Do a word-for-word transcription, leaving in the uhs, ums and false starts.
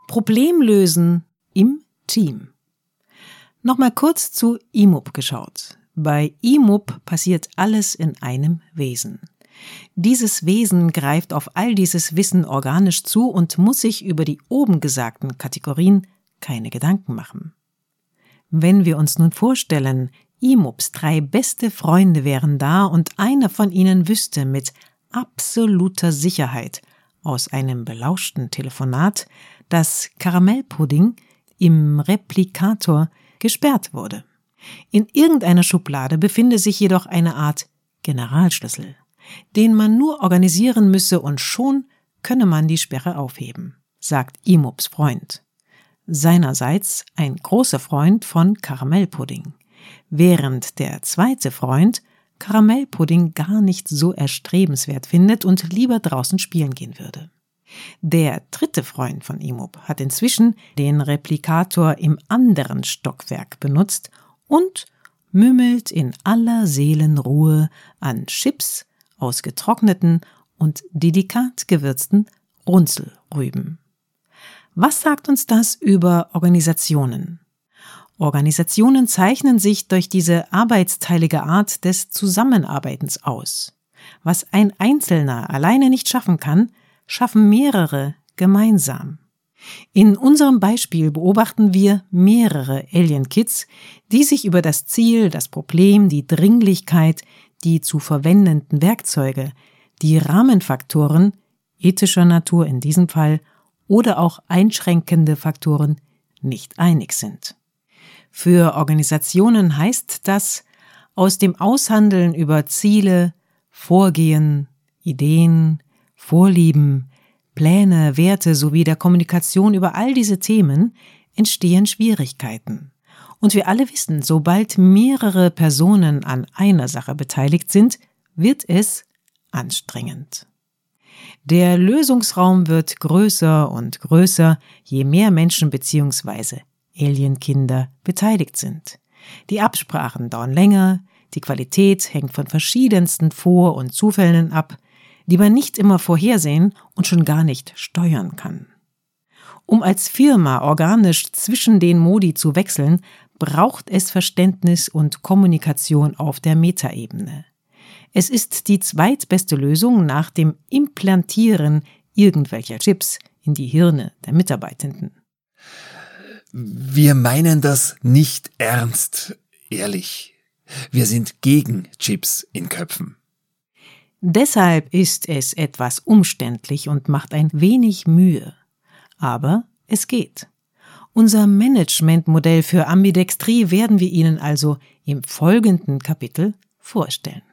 Problemlösen im Team. Nochmal kurz zu I M U P geschaut. Bei I M U P passiert alles in einem Wesen. Dieses Wesen greift auf all dieses Wissen organisch zu und muss sich über die oben gesagten Kategorien keine Gedanken machen. Wenn wir uns nun vorstellen, I M U Ps drei beste Freunde wären da und einer von ihnen wüsste mit absoluter Sicherheit aus einem belauschten Telefonat, dass Karamellpudding im Replikator gesperrt wurde. In irgendeiner Schublade befinde sich jedoch eine Art Generalschlüssel, den man nur organisieren müsse und schon könne man die Sperre aufheben, sagt I M U Ps Freund. Seinerseits ein großer Freund von Karamellpudding, während der zweite Freund Karamellpudding gar nicht so erstrebenswert findet und lieber draußen spielen gehen würde. Der dritte Freund von I M U P hat inzwischen den Replikator im anderen Stockwerk benutzt und mümmelt in aller Seelenruhe an Chips aus getrockneten und delikat gewürzten Runzelrüben. Was sagt uns das über Organisationen? Organisationen zeichnen sich durch diese arbeitsteilige Art des Zusammenarbeitens aus. Was ein Einzelner alleine nicht schaffen kann, schaffen mehrere gemeinsam. In unserem Beispiel beobachten wir mehrere Alien Kids, die sich über das Ziel, das Problem, die Dringlichkeit, die zu verwendenden Werkzeuge, die Rahmenfaktoren, ethischer Natur in diesem Fall, oder auch einschränkende Faktoren nicht einig sind. Für Organisationen heißt das, aus dem Aushandeln über Ziele, Vorgehen, Ideen, Vorlieben, Pläne, Werte sowie der Kommunikation über all diese Themen entstehen Schwierigkeiten. Und wir alle wissen, sobald mehrere Personen an einer Sache beteiligt sind, wird es anstrengend. Der Lösungsraum wird größer und größer, je mehr Menschen bzw. Alienkinder beteiligt sind. Die Absprachen dauern länger, die Qualität hängt von verschiedensten Vor- und Zufällen ab, die man nicht immer vorhersehen und schon gar nicht steuern kann. Um als Firma organisch zwischen den Modi zu wechseln, braucht es Verständnis und Kommunikation auf der Metaebene. Es ist die zweitbeste Lösung nach dem Implantieren irgendwelcher Chips in die Hirne der Mitarbeitenden. Wir meinen das nicht ernst, ehrlich. Wir sind gegen Chips in Köpfen. Deshalb ist es etwas umständlich und macht ein wenig Mühe. Aber es geht. Unser Managementmodell für Ambidextrie werden wir Ihnen also im folgenden Kapitel vorstellen.